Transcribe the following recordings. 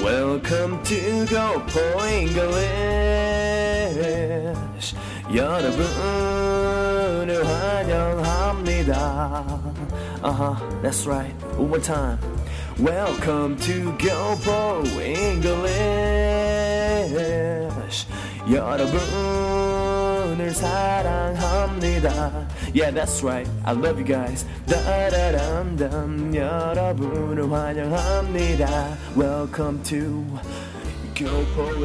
Welcome to Go for English. 여러분을 환영합니다. That's right. One more time. Welcome to Go for English. 여러분을 사랑합니다. Yeah, that's right. I love you guys. 다라람담 여러분을 환영합니다. Welcome to Go for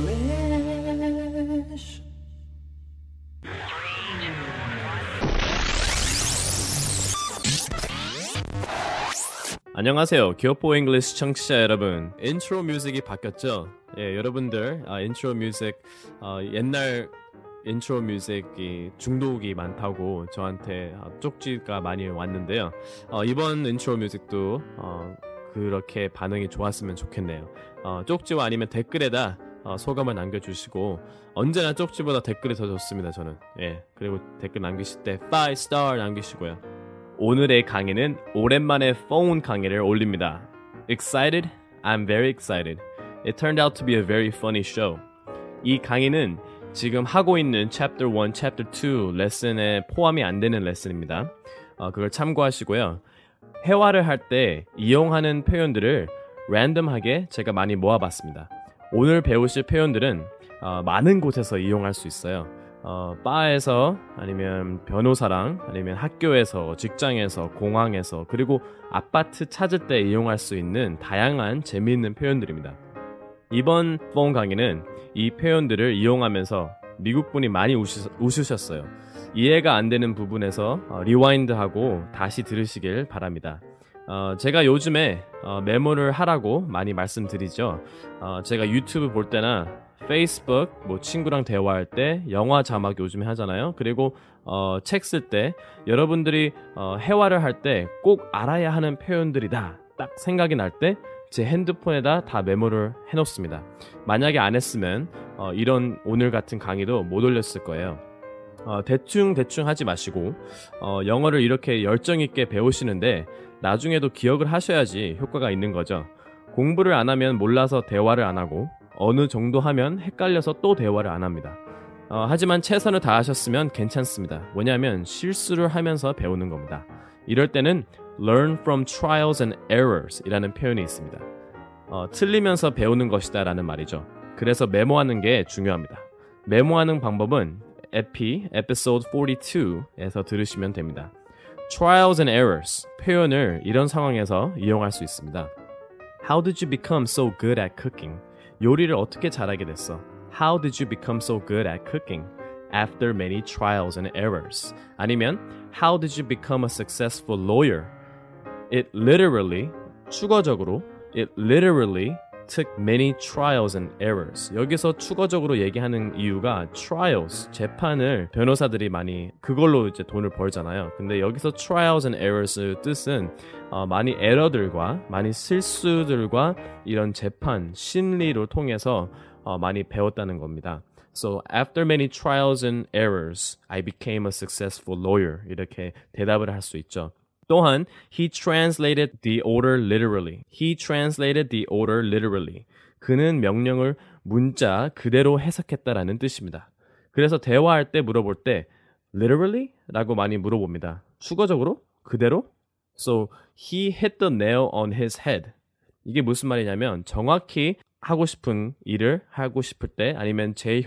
English. 안녕하세요. 교포 잉글리시 청취자 여러분. 인트로 뮤직이 바뀌었죠? 예, 여러분들 인트로 뮤직 옛날 인트로 뮤직이 중독이 많다고 저한테 쪽지가 많이 왔는데요. 이번 인트로 뮤직도 그렇게 반응이 좋았으면 좋겠네요. 쪽지와 아니면 댓글에다 소감을 남겨주시고 언제나 쪽지보다 댓글이 더 좋습니다. 저는. 예, 그리고 댓글 남기실 때 5스타 남기시고요. 오늘의 강의는 오랜만에 폰 강의를 올립니다. Excited? I'm very excited. It turned out to be a very funny show. 이 강의는 지금 하고 있는 Chapter 1, Chapter 2 레슨에 포함이 안 되는 레슨입니다. 그걸 참고하시고요. 회화를 할 때 이용하는 표현들을 랜덤하게 제가 많이 모아봤습니다. 오늘 배우실 표현들은 많은 곳에서 이용할 수 있어요. 바에서 아니면 변호사랑 아니면 학교에서 직장에서 공항에서 그리고 아파트 찾을 때 이용할 수 있는 다양한 재미있는 표현들입니다. 이번 폰 강의는 이 표현들을 이용하면서 미국분이 많이 웃으셨어요. 이해가 안 되는 부분에서 리와인드하고 다시 들으시길 바랍니다. 제가 요즘에 메모를 하라고 많이 말씀드리죠. 제가 유튜브 볼 때나 페이스북 뭐 친구랑 대화할 때 영화 자막 요즘에 하잖아요. 그리고 책 쓸 때 여러분들이 회화를 할 때 꼭 알아야 하는 표현들이다 딱 생각이 날 때 제 핸드폰에다 다 메모를 해놓습니다. 만약에 안 했으면 이런 오늘 같은 강의도 못 올렸을 거예요. 대충 하지 마시고 영어를 이렇게 열정 있게 배우시는데 나중에도 기억을 하셔야지 효과가 있는 거죠. 공부를 안 하면 몰라서 대화를 안 하고 어느 정도 하면 헷갈려서 또 대화를 안 합니다. 하지만 최선을 다하셨으면 괜찮습니다. 뭐냐면 실수를 하면서 배우는 겁니다. 이럴 때는 learn from trials and errors 이라는 표현이 있습니다. 틀리면서 배우는 것이다 라는 말이죠. 그래서 메모하는 게 중요합니다. 메모하는 방법은 에피소드 42에서 들으시면 됩니다. Trials and errors 표현을 이런 상황에서 이용할 수 있습니다. How did you become so good at cooking? 요리를 어떻게 잘하게 됐어? How did you become so good at cooking? After many trials and errors. 아니면 How did you become a successful lawyer? It literally, 추가적으로 It literally took many trials and errors. 여기서 추가적으로 얘기하는 이유가 trials, 재판을 변호사들이 많이 그걸로 이제 돈을 벌잖아요. 근데 여기서 trials and errors 뜻은 많이 에러들과 많이 실수들과 이런 재판, 심리를 통해서 많이 배웠다는 겁니다. So after many trials and errors, I became a successful lawyer. 이렇게 대답을 할 수 있죠. 또한 he translated the order literally. He translated the order literally. 그는 명령을 문자 그대로 해석했다라는 뜻입니다. 그래서 대화할 때 물어볼 때 literally? 라고 많이 물어봅니다. 추가적으로? 그대로? So he hit the nail on his head. 이게 무슨 말이냐면 정확히 하고 싶은 일을 하고 싶을 때 아니면 제일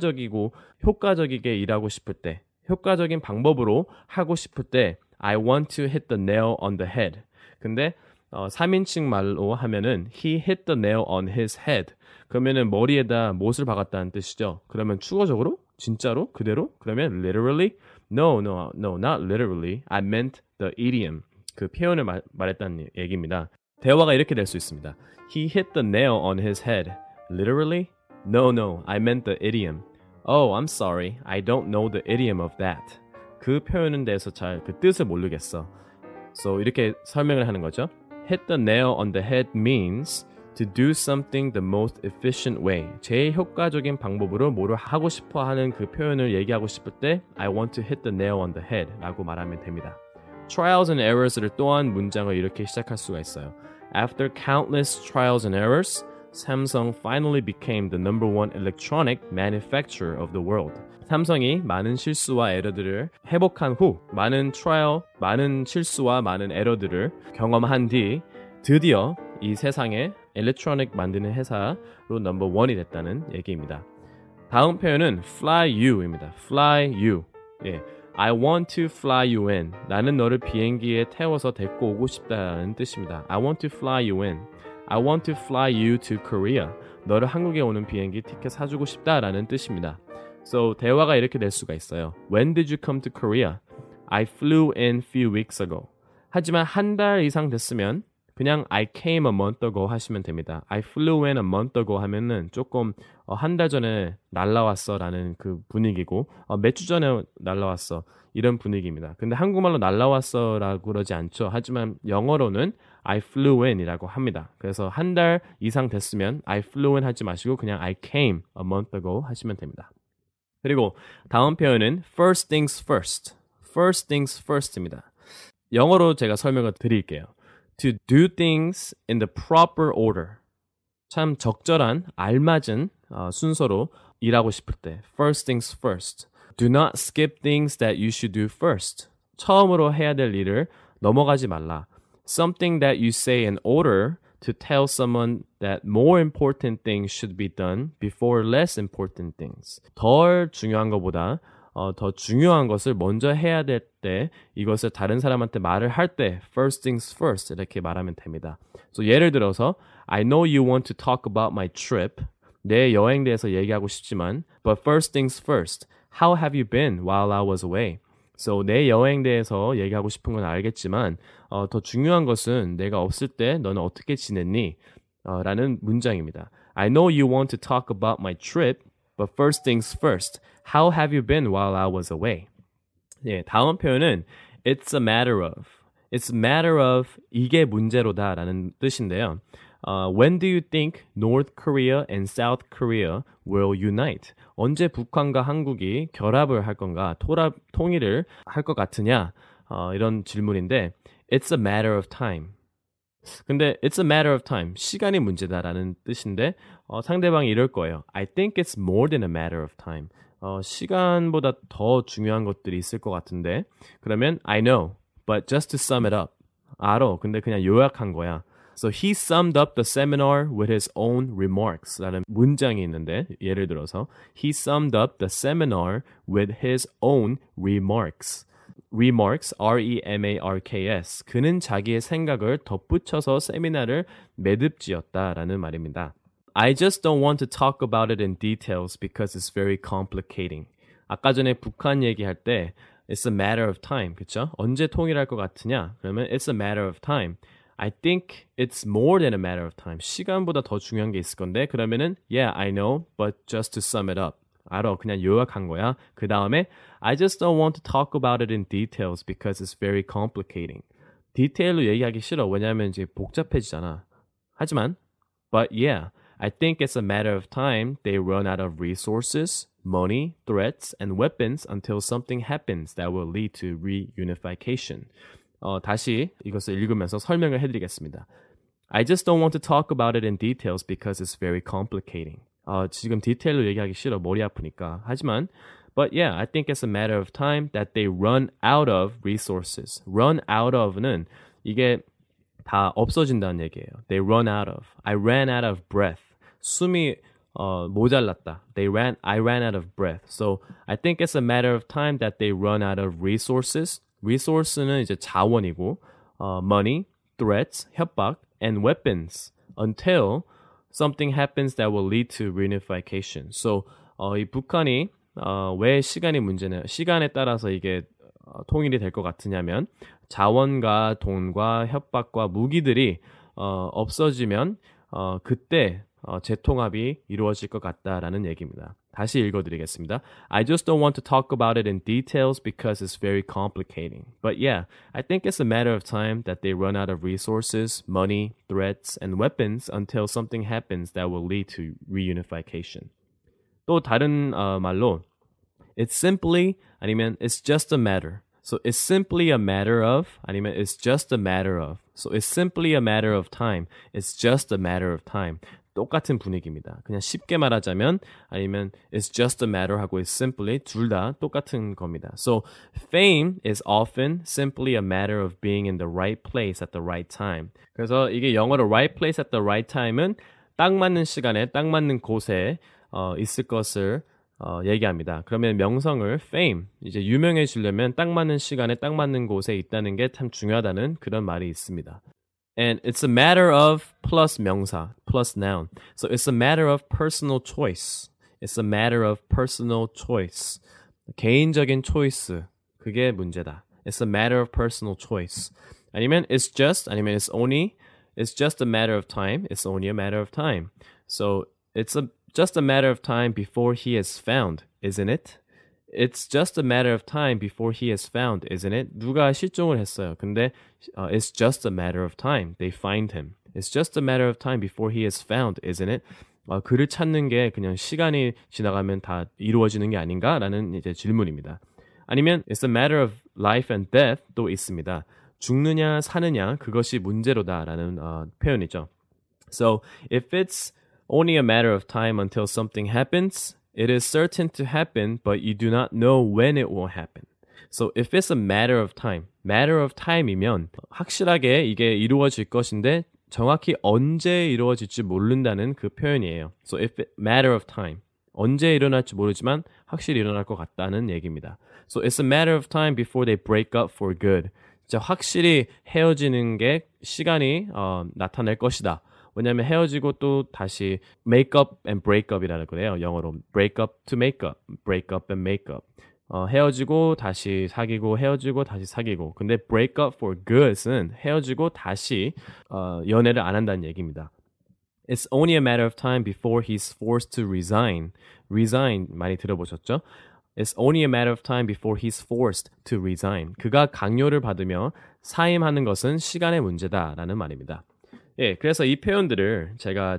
효과적이게 일하고 싶을 때 효과적인 방법으로 하고 싶을 때 I want to hit the nail on the head. 근데 3인칭 말로 하면은 he hit the nail on his head. 그러면은 머리에다 못을 박았다는 뜻이죠. 그러면 추가적으로? 진짜로? 그대로? 그러면 literally? No, not literally. I meant the idiom. 그 표현을 말했다는 얘기입니다. 대화가 이렇게 될 수 있습니다. He hit the nail on his head. Literally? No, I meant the idiom. Oh, I'm sorry. I don't know the idiom of that. 그 표현에 대해서 잘 그 뜻을 모르겠어. So 이렇게 설명을 하는 거죠. Hit the nail on the head means to do something the most efficient way. 제일 효과적인 방법으로 뭐를 하고 싶어 하는 그 표현을 얘기하고 싶을 때 I want to hit the nail on the head 라고 말하면 됩니다. Trials and errors를 또한 문장을 이렇게 시작할 수가 있어요. After countless trials and errors, Samsung finally became the number one electronic manufacturer of the world. 삼성이 많은 실수와 에러들을 회복한 후 많은 트라이얼, 많은 실수와 많은 에러들을 경험한 뒤 드디어 이 세상에 일렉트로닉 만드는 회사로 넘버 원이 됐다는 얘기입니다. 다음 표현은 fly you입니다. fly you. 예. I want to fly you in. 나는 너를 비행기에 태워서 데리고 오고 싶다는 뜻입니다. I want to fly you in. I want to fly you to Korea. 너를 한국에 오는 비행기 티켓 사주고 싶다라는 뜻입니다. So 대화가 이렇게 될 수가 있어요. When did you come to Korea? I flew in few weeks ago. 하지만 한 달 이상 됐으면 그냥 I came a month ago 하시면 됩니다. I flew in a month ago 하면은 조금 한 달 전에 날라왔어 라는 그 분위기고 몇 주 전에 날라왔어 이런 분위기입니다. 근데 한국말로 날라왔어 라고 그러지 않죠. 하지만 영어로는 I flew in 이라고 합니다. 그래서 한 달 이상 됐으면 I flew in 하지 마시고 그냥 I came a month ago 하시면 됩니다. 그리고 다음 표현은 first things first. first things first입니다. 영어로 제가 설명을 드릴게요. To do things in the proper order. 참 적절한, 알맞은 순서로 일하고 싶을 때 first things first. Do not skip things that you should do first. 처음으로 해야 될 일을 넘어가지 말라. Something that you say in order to tell someone that more important things should be done before less important things. 덜 중요한 것보다 더 중요한 것을 먼저 해야 될 때 이것을 다른 사람한테 말을 할 때 first things first 이렇게 말하면 됩니다. So 예를 들어서 I know you want to talk about my trip. 내 여행 대해서 얘기하고 싶지만 but first things first. How have you been while I was away? So 내 여행 대해서 얘기하고 싶은 건 알겠지만 더 중요한 것은 내가 없을 때 너는 어떻게 지냈니? 라는 문장입니다. I know you want to talk about my trip, but first things first. How have you been while I was away? 예, 다음 표현은 It's a matter of. It's a matter of 이게 문제로다 라는 뜻인데요. When do you think North Korea and South Korea will unite? 언제 북한과 한국이 결합을 할 건가? 통일을 할 것 같으냐? 이런 질문인데 It's a matter of time. 근데 it's a matter of time. 시간이 문제다라는 뜻인데 상대방이 이럴 거예요. I think it's more than a matter of time. 시간보다 더 중요한 것들이 있을 것 같은데 그러면 I know, but just to sum it up. 알아. 근데 그냥 요약한 거야. So he summed up the seminar with his own remarks. 라는 문장이 있는데 예를 들어서 He summed up the seminar with his own remarks. Remarks, R-E-M-A-R-K-S. 그는 자기의 생각을 덧붙여서 세미나를 매듭지었다라는 말입니다. I just don't want to talk about it in details because it's very complicating. 아까 전에 북한 얘기할 때 It's a matter of time, 그쵸? 언제 통일할 것 같으냐? 그러면 It's a matter of time. I think it's more than a matter of time. 시간보다 더 중요한 게 있을 건데 그러면은 Yeah, I know, but just to sum it up. 알아, 그냥 요약한 거야. 그 다음에 I just don't want to talk about it in details because it's very complicating. 디테일로 얘기하기 싫어. 왜냐하면 이제 복잡해지잖아. 하지만 But yeah, I think it's a matter of time they run out of resources, money, threats, and weapons until something happens that will lead to reunification. 다시 이것을 읽으면서 설명을 해드리겠습니다. I just don't want to talk about it in details because it's very complicating. 지금 디테일로 얘기하기 싫어. 머리 아프니까. 하지만 But yeah, I think it's a matter of time that they run out of resources. Run out of는 이게 다 없어진다는 얘기예요. They run out of. I ran out of breath. 숨이 모자랐다. I ran out of breath. So I think it's a matter of time that they run out of resources. Resource는 이제 자원이고 money, threats, 협박, and weapons until something happens that will lead to reunification. So 이 북한이 왜 시간에 따라서 이게 통일이 될 것 같으냐면 자원과 돈과 협박과 무기들이 없어지면 그때 재통합이 이루어질 것 같다라는 얘기입니다. 다시 읽어드리겠습니다. I just don't want to talk about it in details because it's very complicating. But yeah, I think it's a matter of time that they run out of resources, money, threats, and weapons until something happens that will lead to reunification. 또 다른 말로 It's simply 아니면 It's just a matter. So it's simply a matter of 아니면 it's just a matter of. So it's simply a matter of time. It's just a matter of time. 똑같은 분위기입니다. 그냥 쉽게 말하자면 아니면 it's just a matter 하고 it's simply 둘 다 똑같은 겁니다. So fame is often simply a matter of being in the right place at the right time. 그래서 이게 영어로 right place at the right time은 딱 맞는 시간에 딱 맞는 곳에 있을 것을 얘기합니다. 그러면 명성을 fame, 이제 유명해지려면 딱 맞는 시간에 딱 맞는 곳에 있다는 게 참 중요하다는 그런 말이 있습니다. And it's a matter of plus 명사, plus noun. So it's a matter of personal choice. It's a matter of personal choice. 개인적인 choice. 그게 문제다. It's a matter of personal choice. 아니면 it's just, 아니면 it's just a matter of time. It's only a matter of time. So it's just a matter of time before he is found, isn't it? It's just a matter of time before he is found, isn't it? 누가 실종을 했어요. 근데 it's just a matter of time. They find him. It's just a matter of time before he is found, isn't it? 그를 찾는 게 그냥 시간이 지나가면 다 이루어지는 게 아닌가라는 이제 질문입니다. 아니면 it's a matter of life and death도 있습니다. 죽느냐 사느냐 그것이 문제로다라는 표현이죠. So if it's only a matter of time until something happens, it is certain to happen, but you do not know when it will happen. So if it's a matter of time이면 확실하게 이게 이루어질 것인데 정확히 언제 이루어질지 모른다는 그 표현이에요. So if it matter of time, 언제 일어날지 모르지만 확실히 일어날 것 같다는 얘기입니다. So it's a matter of time before they break up for good. 진짜 확실히 헤어지는 게 시간이 나타낼 것이다. 왜냐하면 헤어지고 또 다시 make up and break up이라는 거래요. 영어로 break up to make up, break up and make up. 헤어지고 다시 사귀고 헤어지고 다시 사귀고. 근데 break up for good은 헤어지고 다시 연애를 안 한다는 얘기입니다. It's only a matter of time before he's forced to resign. Resign 많이 들어보셨죠? It's only a matter of time before he's forced to resign. 그가 강요를 받으며 사임하는 것은 시간의 문제다라는 말입니다. 예, 그래서 이 표현들을 제가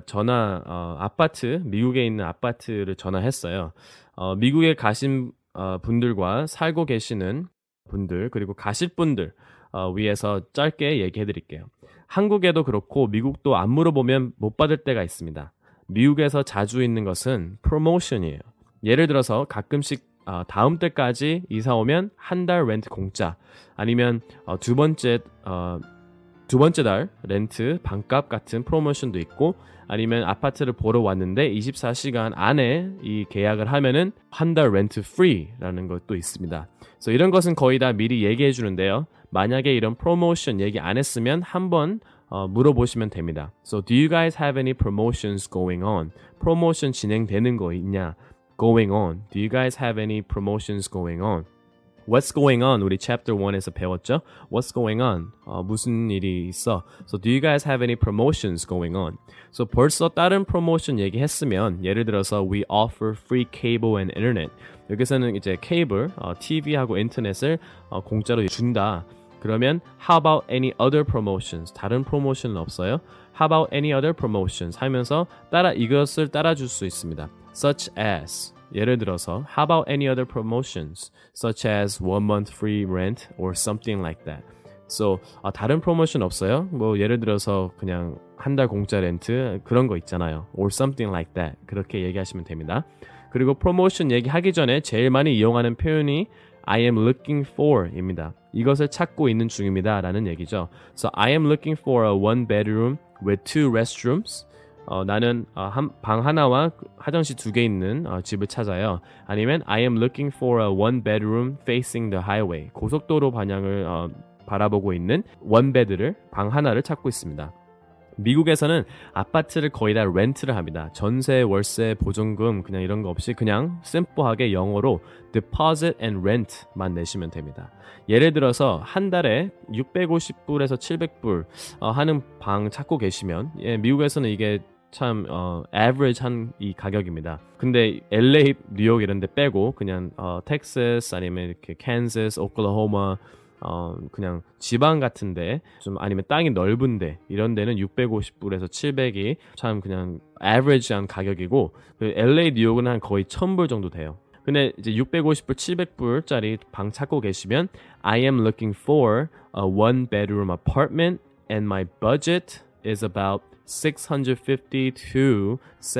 아파트, 미국에 있는 아파트를 전화했어요. 미국에 가신 분들과 살고 계시는 분들, 그리고 가실 분들 위해서 짧게 얘기해 드릴게요. 한국에도 그렇고 미국도 안 물어보면 못 받을 때가 있습니다. 미국에서 자주 있는 것은 프로모션이에요. 예를 들어서 가끔씩 다음 달까지 이사 오면 한 달 렌트 공짜, 아니면 두 번째 달 렌트 반값 같은 프로모션도 있고, 아니면 아파트를 보러 왔는데 24시간 안에 이 계약을 하면은 한 달 렌트 프리라는 것도 있습니다. 그래서 이런 것은 거의 다 미리 얘기해 주는데요. 만약에 이런 프로모션 얘기 안 했으면 한번 물어보시면 됩니다. So do you guys have any promotions going on? 프로모션 진행되는 거 있냐? Going on. Do you guys have any promotions going on? What's going on? 우리 chapter 1에서 배웠죠? What's going on? 무슨 일이 있어? So do you guys have any promotions going on? So 벌써 다른 프로모션 얘기했으면, 예를 들어서 we offer free cable and internet. 여기서는 이제 케이블, TV하고 인터넷을 공짜로 준다. 그러면 how about any other promotions? 다른 프로모션은 없어요? How about any other promotions? 하면서 이것을 따라줄 수 있습니다. Such as, 예를 들어서 how about any other promotions? Such as 1 month free rent or something like that. So 다른 프로모션 없어요? 뭐 예를 들어서 그냥 한 달 공짜 렌트 그런 거 있잖아요. Or something like that. 그렇게 얘기하시면 됩니다. 그리고 프로모션 얘기하기 전에 제일 많이 이용하는 표현이 I am looking for 입니다. 이것을 찾고 있는 중입니다 라는 얘기죠. So I am looking for a one bedroom with two restrooms. 나는 방 하나와 화장실 2개 있는 집을 찾아요. 아니면 I am looking for a one bedroom facing the highway. 고속도로 방향을 바라보고 있는 원베드를, 방 하나를 찾고 있습니다. 미국에서는 아파트를 거의 다 렌트를 합니다. 전세, 월세, 보증금 그냥 이런 거 없이 그냥 심플하게 영어로 deposit and rent만 내시면 됩니다. 예를 들어서 한 달에 650불에서 700불 하는 방 찾고 계시면, 미국에서는 이게 참 average 한 이 가격입니다. 근데 LA, 뉴욕 이런 데 빼고 그냥 텍사스 아니면 이렇게 캔자스, 오클라호마 그냥 지방 같은데 좀, 아니면 땅이 넓은데 이런 데는 650불에서 700이 참 그냥 average한 가격이고, LA, 뉴욕은 한 거의 1000불 정도 돼요. 근데 이제 650불, 700불짜리 방 찾고 계시면 I am looking for a one bedroom apartment and my budget is about $650 to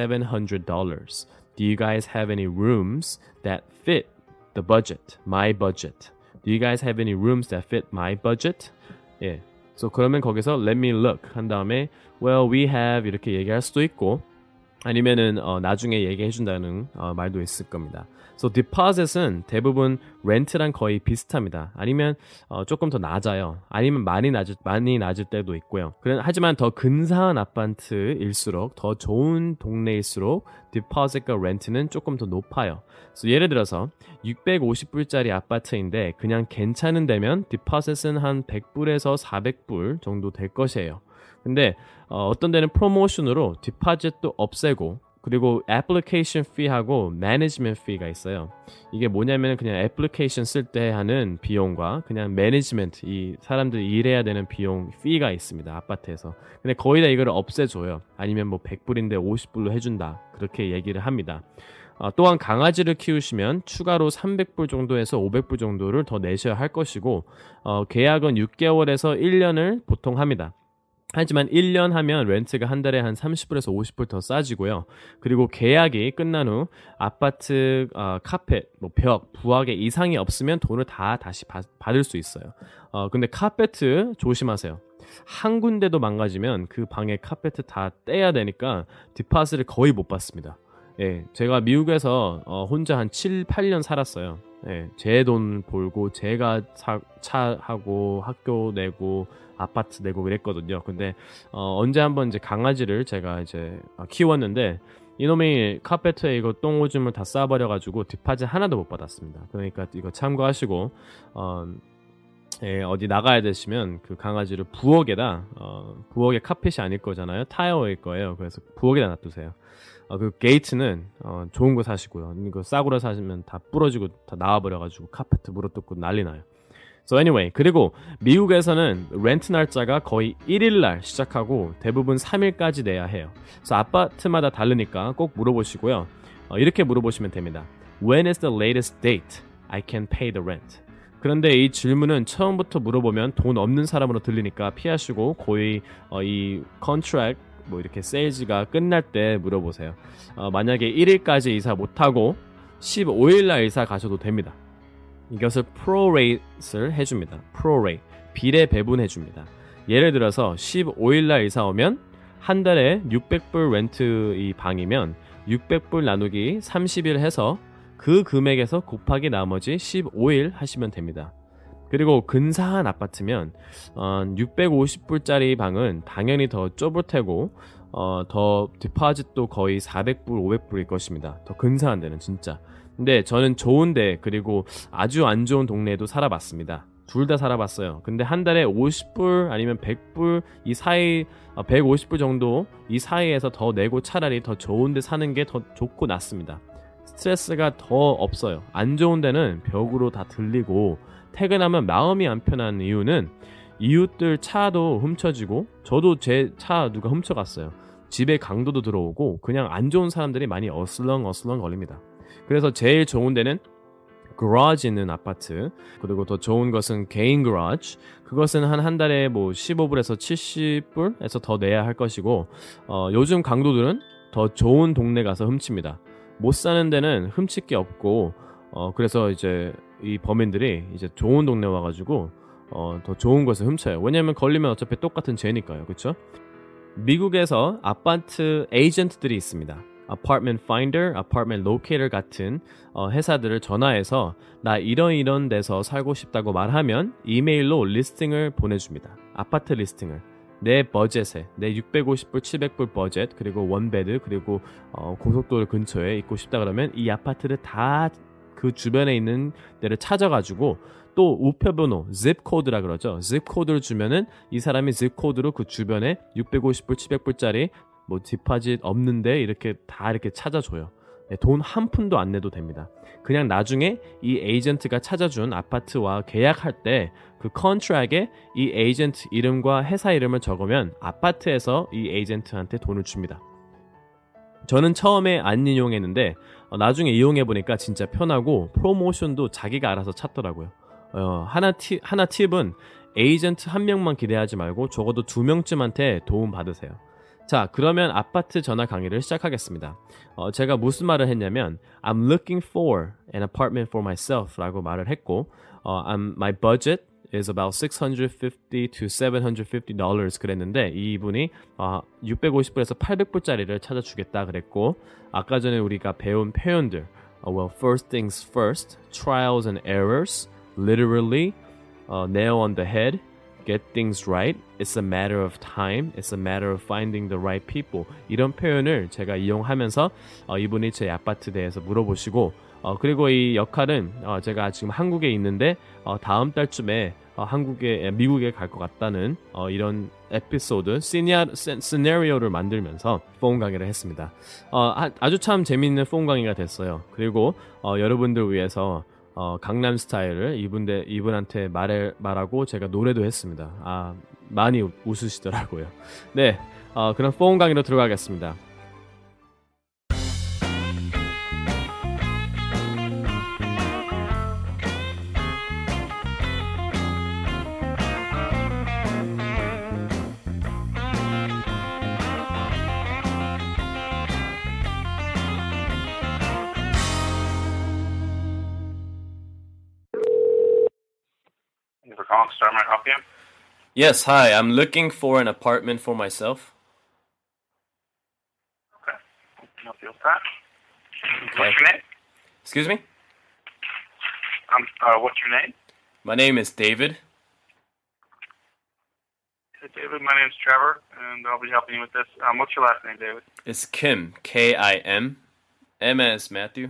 $700. Do you guys have any rooms that fit the budget? My budget. Do you guys have any rooms that fit my budget? 예. So 그러면 거기서 let me look 한 다음에 well we have 이렇게 얘기할 수도 있고 아니면은 나중에 얘기해 준다는 말도 있을 겁니다. So deposit은 대부분 렌트랑 거의 비슷합니다. 아니면 조금 더 낮아요. 아니면 많이 낮을 때도 있고요. 하지만 더 근사한 아파트일수록 더 좋은 동네일수록 deposit과 렌트는 조금 더 높아요. So 예를 들어서 650불짜리 아파트인데 그냥 괜찮은 데면 deposit은 한 100불에서 400불 정도 될 것이에요. 근데 어떤 데는 프로모션으로 디파짓도 없애고 그리고 애플리케이션 fee하고 매니지먼트 fee가 있어요. 이게 뭐냐면 그냥 애플리케이션 쓸 때 하는 비용과 그냥 매니지먼트 이 사람들이 일해야 되는 비용 fee가 있습니다. 아파트에서. 근데 거의 다 이거를 없애줘요. 아니면 뭐 100불인데 50불로 해준다. 그렇게 얘기를 합니다. 또한 강아지를 키우시면 추가로 300불 정도에서 500불 정도를 더 내셔야 할 것이고 계약은 6개월에서 1년을 보통 합니다. 하지만 1년 하면 렌트가 한 달에 한 30불에서 50불 더 싸지고요. 그리고 계약이 끝난 후 아파트 카펫, 뭐 벽, 부엌에 이상이 없으면 돈을 다시 받을 수 있어요. 근데 카페트 조심하세요. 한 군데도 망가지면 그 방에 카페트 다 떼야 되니까 디파스를 거의 못 받습니다. 예, 제가 미국에서 혼자 한 7, 8년 살았어요. 예, 제 돈 벌고 제가 차 하고 학교 내고 아파트 내고 그랬거든요. 근데 언제 한번 이제 강아지를 제가 이제 키웠는데 이놈이 카페트에 이거 똥오줌을 다 싸버려가지고 디파짓 하나도 못 받았습니다. 그러니까 이거 참고하시고 예, 어디 나가야 되시면 그 강아지를 부엌에 카펫이 아닐 거잖아요. 타이어일 거예요. 그래서 부엌에다 놔두세요. 그 게이트는 좋은 거 사시고요. 이거 싸구려 사시면 다 부러지고 다 나와버려가지고 카페트 물어뜯고 난리 나요. So anyway, 그리고 미국에서는 렌트 날짜가 거의 1일날 시작하고 대부분 3일까지 내야 해요. 그래서 아파트마다 다르니까 꼭 물어보시고요. 이렇게 물어보시면 됩니다. When is the latest date I can pay the rent? 그런데 이 질문은 처음부터 물어보면 돈 없는 사람으로 들리니까 피하시고 거의 이 contract 뭐 이렇게 세일즈가 끝날 때 물어보세요. 만약에 1일까지 이사 못하고 15일날 이사 가셔도 됩니다. 이것을 prorate를 해줍니다. prorate, 비례 배분해줍니다. 예를 들어서 15일날 이사 오면 한 달에 600불 렌트 이 방이면 600불 나누기 30일 해서 그 금액에서 곱하기 나머지 15일 하시면 됩니다. 그리고 근사한 아파트면 650불짜리 방은 당연히 더 좁을 테고 더 디파짓도 거의 400불, 500불일 것입니다. 더 근사한 데는 진짜. 근데 저는 좋은데 그리고 아주 안 좋은 동네에도 살아봤습니다. 둘 다 살아봤어요. 근데 한 달에 50불 아니면 100불 이 사이 150불 정도 이 사이에서 더 내고 차라리 더 좋은 데 사는 게 더 좋고 낫습니다. 스트레스가 더 없어요. 안 좋은 데는 벽으로 다 들리고 퇴근하면 마음이 안 편한 이유는 이웃들 차도 훔쳐지고 저도 제 차 누가 훔쳐갔어요. 집에 강도도 들어오고 그냥 안 좋은 사람들이 많이 어슬렁 걸립니다. 그래서 제일 좋은 데는 garage 있는 아파트, 그리고 더 좋은 것은 개인 garage. 그것은 한 달에 뭐 15불에서 70불에서 더 내야 할 것이고 요즘 강도들은 더 좋은 동네 가서 훔칩니다. 못 사는 데는 훔칠 게 없고 그래서 이제 이 범인들이 이제 좋은 동네 와가지고 더 좋은 것을 훔쳐요. 왜냐면 걸리면 어차피 똑같은 죄니까요. 그렇죠? 미국에서 아파트 에이전트들이 있습니다. Apartment Finder, Apartment Locator 같은 회사들을 전화해서 나 이런 데서 살고 싶다고 말하면 이메일로 리스팅을 보내줍니다. 아파트 리스팅을. 내 버젯에, 내 650불, 700불 버젯, 그리고 원베드, 그리고 고속도로 근처에 있고 싶다 그러면 이 아파트를 다 그 주변에 있는 데를 찾아가지고 또 우표번호, zip 코드라 그러죠. zip 코드를 주면은 이 사람이 zip 코드로 그 주변에 650불, 700불짜리 뭐 디파짓 없는데 이렇게 다 이렇게 찾아줘요. 돈 한 푼도 안 내도 됩니다. 그냥 나중에 이 에이전트가 찾아준 아파트와 계약할 때 그 컨트랙에 이 에이전트 이름과 회사 이름을 적으면 아파트에서 이 에이전트한테 돈을 줍니다. 저는 처음에 안 이용했는데 나중에 이용해보니까 진짜 편하고 프로모션도 자기가 알아서 찾더라고요. 하나 팁은 에이전트 한 명만 기대하지 말고 적어도 2명쯤한테 도움 받으세요. 자, 그러면 아파트 전화 강의를 시작하겠습니다. 제가 무슨 말을 했냐면 I'm looking for an apartment for myself 라고 말을 했고 my budget is about $650 to $750 그랬는데 이분이 650불에서 800불짜리를 찾아주겠다 그랬고 아까 전에 우리가 배운 표현들 well, first things first, trials and errors, literally, nail on the head, get things right, it's a matter of time, it's a matter of finding the right people 이런 표현을 제가 이용하면서 이분이 제 아파트에 대해서 물어보시고 그리고 이 역할은 제가 지금 한국에 있는데 다음 달쯤에 미국에 갈 것 같다는 이런 에피소드, 시나리오를 만들면서 폰 강의를 했습니다. 아주 참 재미있는 폰 강의가 됐어요. 그리고 여러분들 위해서 강남 스타일을 이분한테 말하고 제가 노래도 했습니다. 많이 웃으시더라고요. 네, 그럼 폰 강의로 들어가겠습니다. For calling Star, may I help you? Yes, hi. I'm looking for an apartment for myself. Okay. I can help you with that. Okay. What's your name? Excuse me? What's your name? My name is David. Hey, David, my name's Trevor, and I'll be helping you with this. What's your last name, David? It's Kim, Kim. M as Matthew.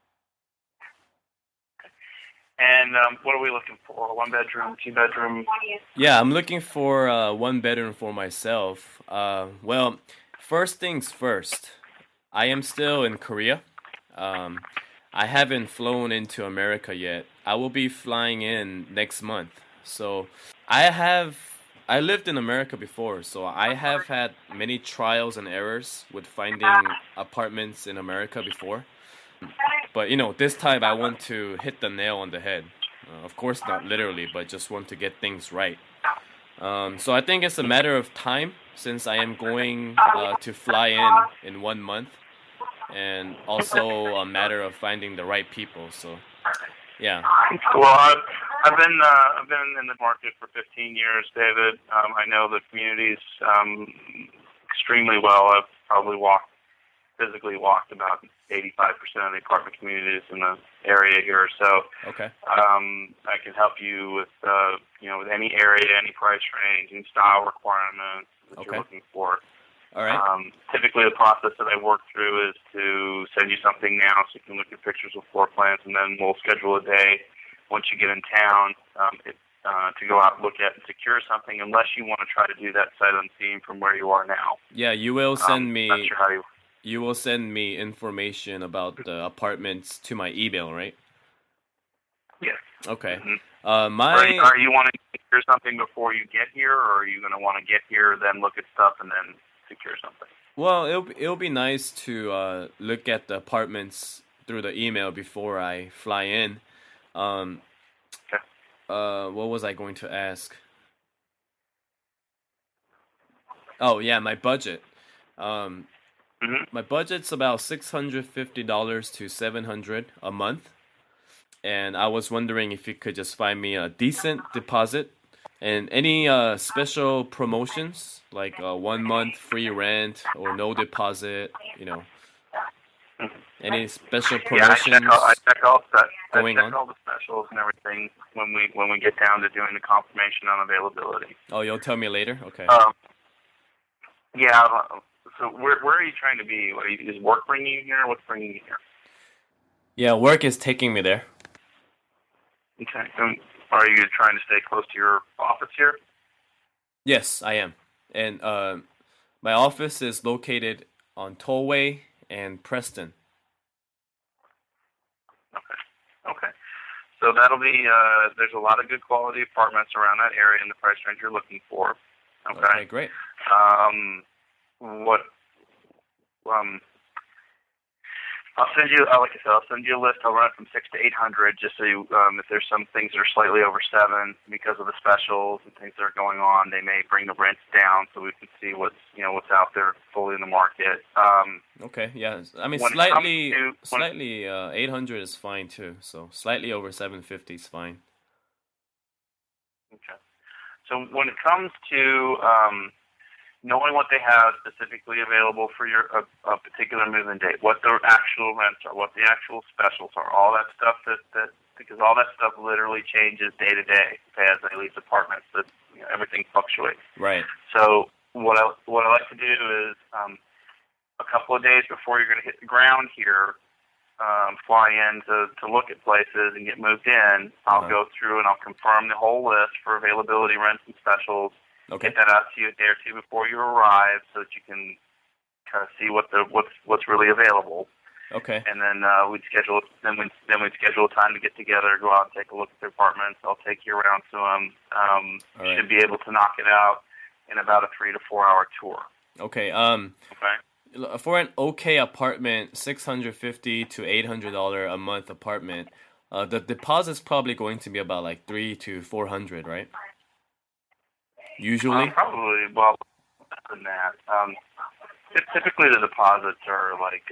And what are we looking for? 1 bedroom, 2 bedroom? Yeah, I'm looking for 1 bedroom for myself. Well, first things first. I am still in Korea. I haven't flown into America yet. I will be flying in next month. So I lived in America before, so I have had many trials and errors with finding apartments in America before. But, this time I want to hit the nail on the head. Of course, not literally, but just want to get things right. So I think it's a matter of time since I am going to fly in 1 month. And also a matter of finding the right people. So, yeah. Well, I've been in the market for 15 years, David. I know the communities extremely well. I've probably physically walked about 85% of the apartment communities in the area here. So, Okay. I can help you with with any area, any price range, any style requirements that you're looking for. All right. Typically, the process that I work through is to send you something now so you can look at pictures with floor plans, and then we'll schedule a day once you get in town to go out and look at and secure something, unless you want to try to do that sight unseen from where you are now. Yeah, you will send me. Not sure how you will send me information about the apartments to my email, right? Yes. Okay. Mm-hmm. Are you wanting to secure something before you get here, or are you going to want to get here, then look at stuff, and then secure something? Well, it'll be nice to look at the apartments through the email before I fly in. Okay. What was I going to ask? Oh yeah, my budget. My budget's about $650 to $700 a month, and I was wondering if you could just find me a decent deposit. And any special promotions, like 1 month free rent or no deposit, any special promotions I check all the specials and everything when we get down to doing the confirmation on availability. Oh, you'll tell me later? Okay. Yeah. So where are you trying to be? Is work bringing you here? What's bringing you here? Yeah, work is taking me there. Okay. Are you trying to stay close to your office here? Yes, I am. And my office is located on Tollway and Preston. Okay. So that'll be, there's a lot of good quality apartments around that area in the price range you're looking for. Okay, great. I'll send you, like I said, I'll send you a list. I'll run it from 6 to 800, just so you, if there's some things that are slightly over 7 because of the specials and things that are going on, they may bring the rents down so we can see what's out there fully in the market. Okay, yeah. I mean, When it slightly 800 is fine too. So slightly over 750 is fine. Okay. So when it comes to knowing what they have specifically available for your a particular move-in date, what the actual rents are, what the actual specials are, all that stuff that because all that stuff literally changes day to day as they lease apartments. That everything fluctuates. Right. So what I like to do is a couple of days before you're going to hit the ground here, fly in to look at places and get moved in. I'll go through and I'll confirm the whole list for availability, rents, and specials. Okay. Get that out to you a day or two before you arrive, so that you can kind of see what's really available. Okay. And then we'd schedule a time to get together, go out and take a look at the apartments. I'll take you around to them. Right. Should be able to knock it out in about a 3 to 4 hour tour. Okay. Okay. For an okay apartment, $650 to $800 a month apartment, the deposit's probably going to be about like $300 to $400, right? Usually. Probably less than that. Typically, the deposits are like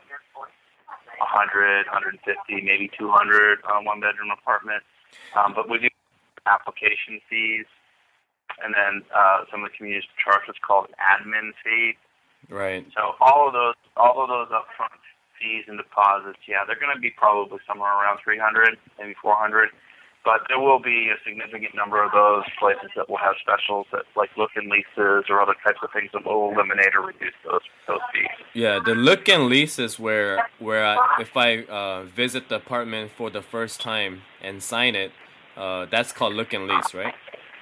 100, 150, maybe 200 on one bedroom apartment. But we do application fees, and then some of the communities charge what's called an admin fee. Right. So all of those upfront fees and deposits, yeah, they're going to be probably somewhere around 300, maybe 400. But there will be a significant number of those places that will have specials that, like look-in leases or other types of things that will eliminate or reduce those fees. Yeah, the look-in lease is where if I visit the apartment for the first time and sign it, that's called look-in lease, right?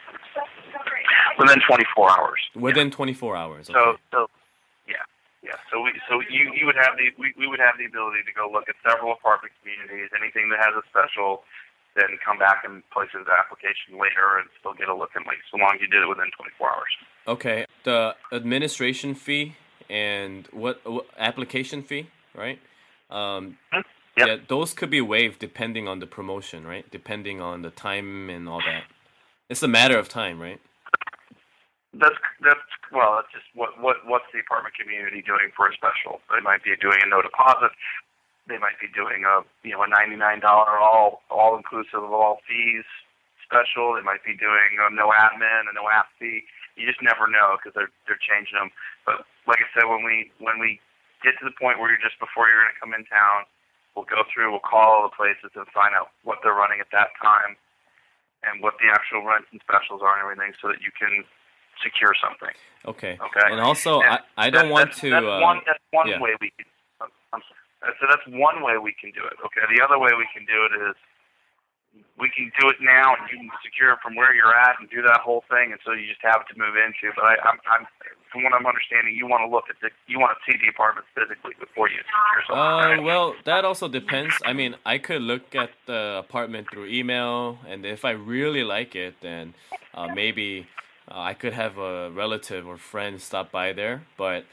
Within 24 hours. Within 24 hours. Okay. So yeah. So you would have we would have the ability to go look at several apartment communities, anything that has a special, then come back and place an application later and still get a look-in lease, so long as you did it within 24 hours. Okay. The administration fee and what application fee, right? Yep. Yeah, those could be waived depending on the promotion, right? Depending on the time and all that. It's a matter of time, right? That's just what's the apartment community doing for a special? They might be doing a no deposit. They might be doing a $99 all inclusive of all fees special. They might be doing a no admin, a no app fee. You just never know because they're changing them. But like I said, when we get to the point where you're just before you're going to come in town, we'll go through, we'll call all the places and find out what they're running at that time and what the actual rents and specials are and everything, so that you can secure something. Okay. Okay. And also, I don't want to. That's one way we can. I'm sorry. So that's one way we can do it. Okay. The other way we can do it is we can do it now, and you can secure it from where you're at and do that whole thing, and so you just have to move into. But I'm from what I'm understanding, you want to look at you want to see the apartment physically before you secure something. Right? Well, that also depends. I mean, I could look at the apartment through email, and if I really like it, then maybe I could have a relative or friend stop by there. But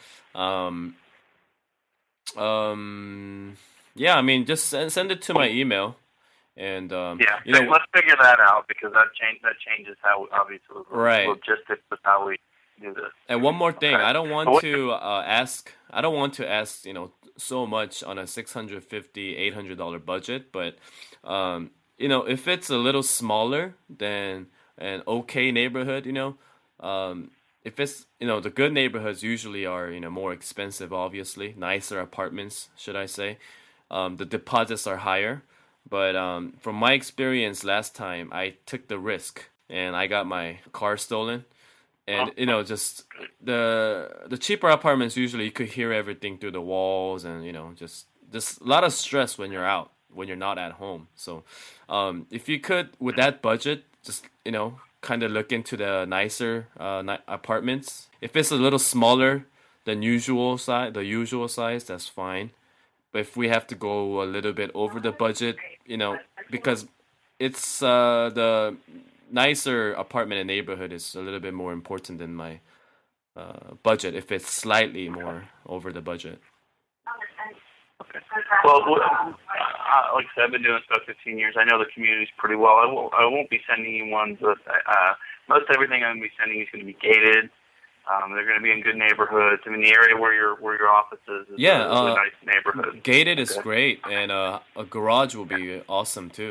yeah, I mean, just send it to my email, and let's figure that out, because that changes how obviously right logistics of how we do this. And one more thing, I don't want to ask so much on a $650, $800 budget, but if it's a little smaller than an okay neighborhood, if it's the good neighborhoods usually are more expensive, obviously nicer apartments, should I say. The deposits are higher, but from my experience last time, I took the risk and I got my car stolen. And just the cheaper apartments, usually you could hear everything through the walls, and just a lot of stress when you're out, when you're not at home. So if you could, with that budget, just kind of look into the nicer apartments. If it's a little smaller than the usual size, that's fine. But if we have to go a little bit over the budget, because it's the nicer apartment and neighborhood is a little bit more important than my budget if it's slightly more over the budget. Okay. Well, like I said, I've been doing this about 15 years. I know the communities pretty well. I won't be sending you ones that most everything I'm going to be sending you is going to be gated. They're going to be in good neighborhoods. I mean, the area where your office is a really nice neighborhood. Gated is great, and a garage will be awesome too.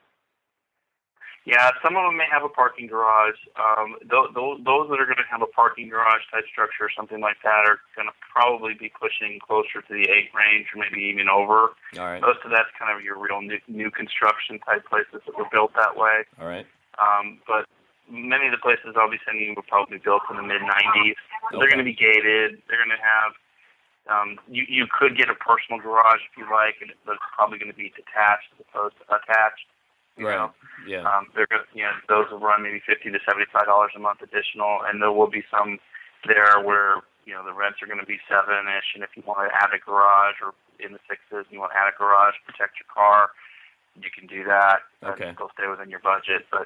Yeah, some of them may have a parking garage. Those that are going to have a parking garage type structure or something like that are going to probably be pushing closer to the 8 range or maybe even over. All right. Most of that's kind of your real new construction type places that were built that way. All right. But many of the places I'll be sending you were probably built in the mid-90s. So they're going to be gated. They're going to have you could get a personal garage if you like, and it's probably going to be detached as opposed to attached. You know? Yeah. They're going those will run maybe $50 to $75 a month additional, and there will be some there where the rents are going to be $7-ish, and if you want to add a garage or in the $6s, and you want to add a garage, protect your car, you can do that. Okay. Still stay within your budget, but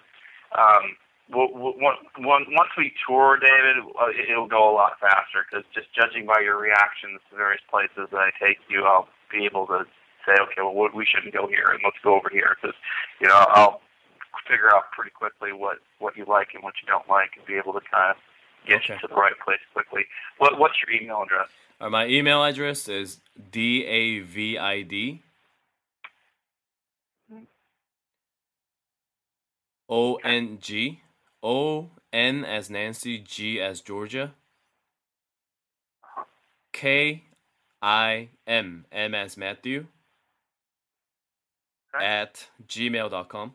once we tour, David, it'll go a lot faster because just judging by your reactions to various places that I take you, I'll be able to say, okay, well, we shouldn't go here, and let's go over here, because I'll figure out pretty quickly what you like and what you don't like, and be able to kind of get you to the right place quickly. What's your email address? My email address is DAVID ONG ON as Nancy, G as Georgia, KIM M as Matthew at gmail.com.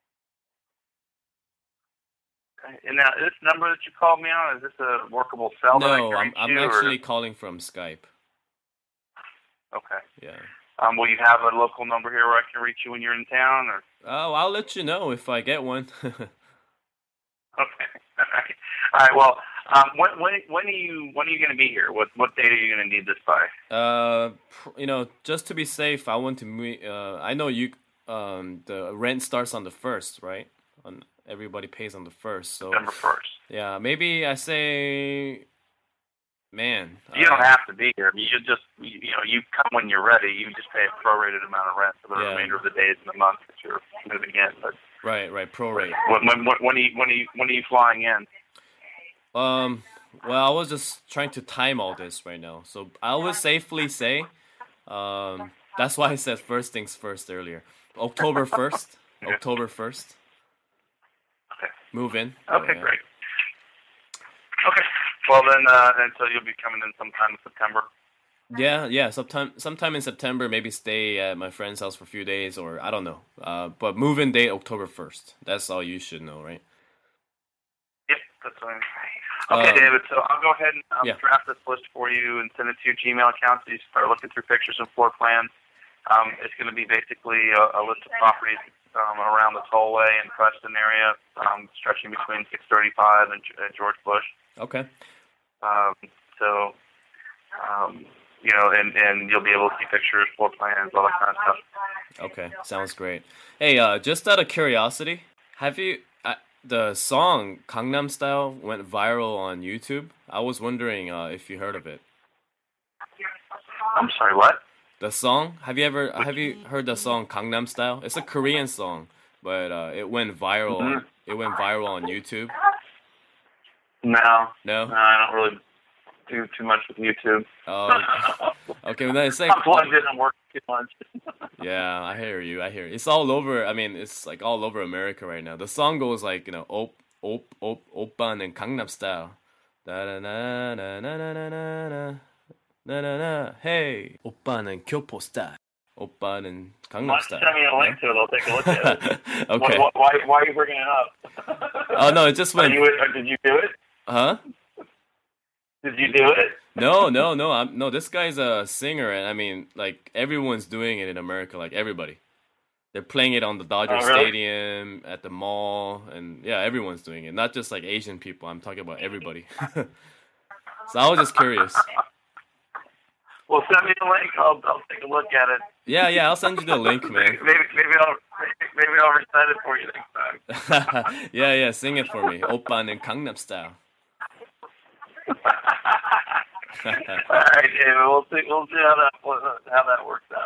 Okay. And now, this number that you called me on, is this a workable cell? No, I'm actually calling from Skype. Okay. Yeah. Will you have a local number here where I can reach you when you're in town, or? Oh, I'll let you know if I get one. Okay. All right. Well, when are you going to be here? What date are you going to need this by? Just to be safe, I want to meet. I know you. The rent starts on the 1st, right? Everybody pays on the 1st. So September 1st. Yeah, maybe I say. Man, you don't have to be here. You just you come when you're ready. You just pay a prorated amount of rent for the remainder of the days in the month that you're moving in. But right, prorate. When are you flying in? Well, I was just trying to time all this right now, so I would safely say, that's why I said first things first earlier. October 1st. Okay. October 1st. Okay. Move in. Okay, great. Okay. Well, then, so you'll be coming in sometime in September? Yeah, sometime in September, maybe stay at my friend's house for a few days, or I don't know. But move-in date, October 1st. That's all you should know, right? Yep, that's what I'm saying. Okay, David, so I'll go ahead and draft this list for you and send it to your Gmail account so you start looking through pictures and floor plans. It's going to be basically a list of properties around the Tollway and Preston area, stretching between 635 and George Bush. Okay. And you'll be able to see pictures, floor plans, all that kind of stuff. Okay, sounds great. Hey, just out of curiosity, have you the song Gangnam Style went viral on YouTube? I was wondering if you heard of it. I'm sorry, what? The song? Have you heard the song Gangnam Style? It's a Korean song, but it went viral. Mm-hmm. It went viral on YouTube. No, I don't really do too much with YouTube. Oh, okay. Well, it's like it didn't work too much. Yeah, I hear you. It's all over. I mean, it's like all over America right now. The song goes like, 오빠는 Gangnam Style. Da da na na na na na na na na na. Hey, 오빠는 교포 style. 오빠는 Gangnam Style. Send me a link to it. I'll take a look at it. Okay. Why are you bringing it up? Oh no, it just went. Did you do it? Huh? Did you do it? No. No, this guy's a singer, and I mean, like everyone's doing it in America. Like everybody, they're playing it on the Dodger Stadium, at the mall, and yeah, everyone's doing it. Not just like Asian people. I'm talking about everybody. So I was just curious. Well, send me the link. I'll take a look at it. Yeah, I'll send you the link, man. Maybe I'll recite it for you next time. Yeah, sing it for me. 오빠는 Gangnam Style. All right, David. We'll see how that works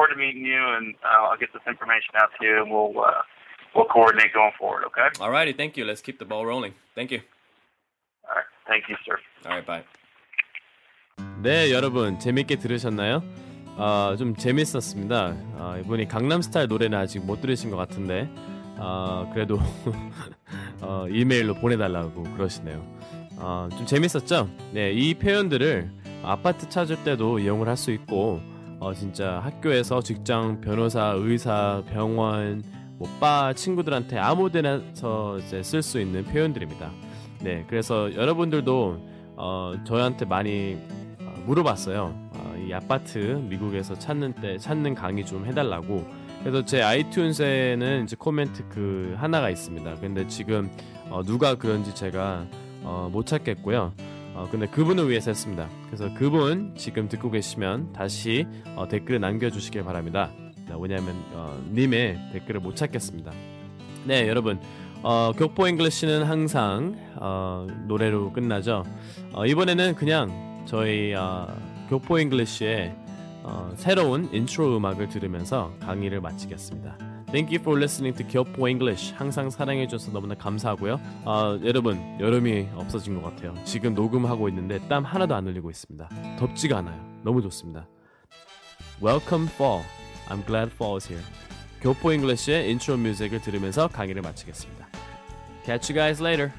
forward to meeting you, and I'll get this information out to you, and we'll coordinate going forward. Okay. Alrighty, thank you. Let's keep the ball rolling. Thank you. All right. Thank you, sir. Alright, bye. 네, 여러분 재밌게 들으셨나요? 좀 재밌었습니다. 이분이 강남스타일 노래는 아직 못 들으신 것 같은데 그래도 이메일로 보내달라고 그러시네요. 좀 재밌었죠? 네, 이 표현들을 아파트 찾을 때도 이용을 할 수 있고 진짜 학교에서 직장, 변호사, 의사, 병원, 바, 친구들한테 아무데나서 쓸 수 있는 표현들입니다. 네, 그래서 여러분들도 저한테 많이 물어봤어요. 이 아파트 미국에서 찾는 강의 좀 해달라고. 그래서 제 아이튠즈에는 이제 코멘트 하나가 있습니다. 근데 지금 누가 그런지 제가 못 찾겠고요. 근데 그분을 위해서 했습니다. 그래서 그분 지금 듣고 계시면 다시 댓글을 남겨주시길 바랍니다. 왜냐하면 님의 댓글을 못 찾겠습니다. 네, 여러분 교포 잉글리시는 항상 노래로 끝나죠. 이번에는 그냥 저희 교포 잉글리시의 새로운 인트로 음악을 들으면서 강의를 마치겠습니다. Thank you for listening to 교포 English. 항상 사랑해줘서 너무나 감사하고요. 여러분, 여름이 없어진 것 같아요. 지금 녹음하고 있는데 땀 하나도 안 흘리고 있습니다. 덥지가 않아요. 너무 좋습니다. Welcome fall. I'm glad fall is here. 교포 English의 인트로 뮤직을 들으면서 강의를 마치겠습니다. Catch you guys later.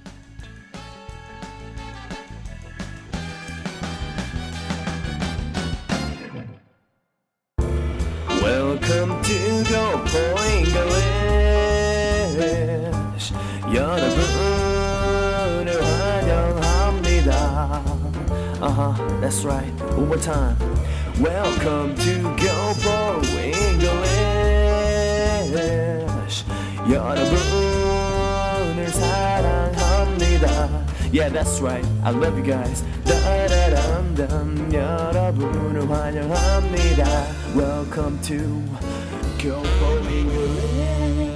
Welcome to 교포 English. 여러분을 환영합니다. That's right. One more time. Welcome to 교포 English. 여러분을 사랑합니다. Yeah, that's right. I love you guys. 다라람담 여러분을 환영합니다. Welcome to 교포 English.